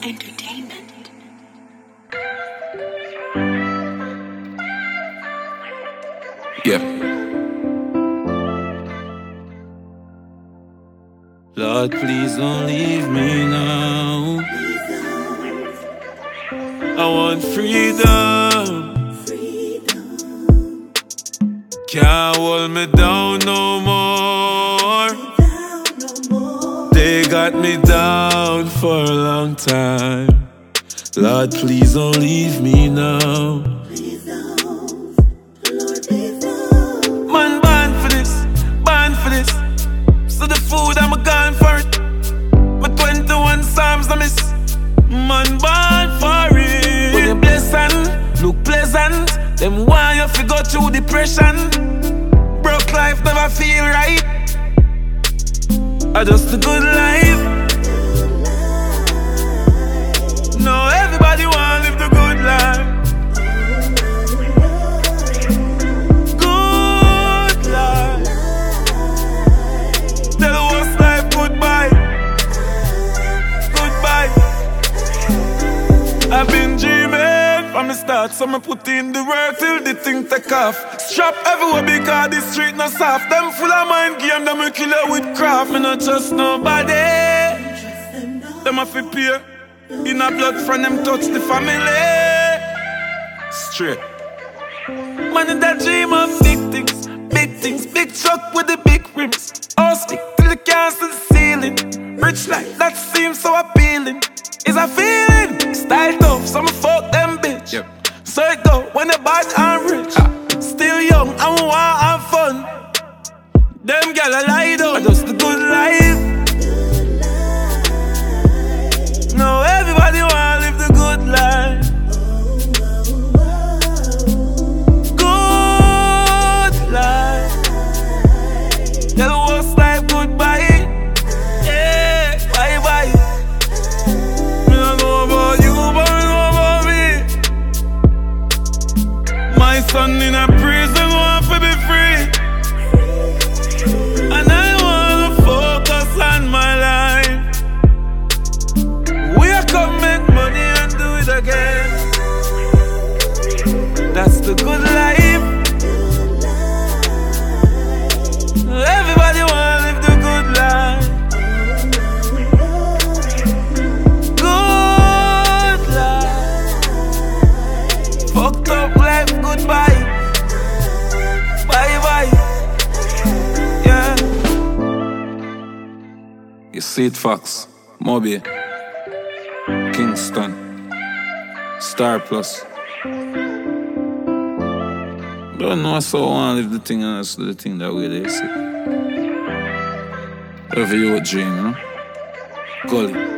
Entertainment. Yeah. Lord, please don't leave me now. I want freedom. Can't hold me down no more. They got me down for a long time. Lord, please don't leave me now. Man, born for this. So the food, I'm gone for it. My 21 Psalms, I miss. Man, born for it. When you bless and look pleasant, them want you to go through depression. Broke life never feel right. I just a good life. No, everybody want to live the good life. Good life. Tell the worst life goodbye. Goodbye. I've been dreaming from the start, so I put in the work till the thing take off. Strap everywhere because the street no soft. Them full of mind game, them will kill you with craft. Me not trust nobody. Them have to pay. In a blood from them touch the family. Straight. Man in that dream of big things, big truck with the big rims. All stick till the can't see the ceiling. Rich life that seems so appealing. Is a feeling, style tough, so I'ma fuck them bitch. Yep. So it go when the bad and rich. Still young, I want have fun. Them gal a lie down, just the good life. No, everybody wanna live the good life. Good life. Tell the worst life goodbye. Yeah, bye bye. Me don't know about you, but me know about me. My son in a prison want to be free, and I wanna focus on my life. We are come make money and do it again. That's the good life. Everybody wanna live the good life. Good life. Fucked up life, goodbye. Bye bye. Yeah. You see it, Fox, Moby, Kingston, Star Plus. Don't know so I want to live the thing and that's the thing that way they see. Whatever you dream, you know? Gully.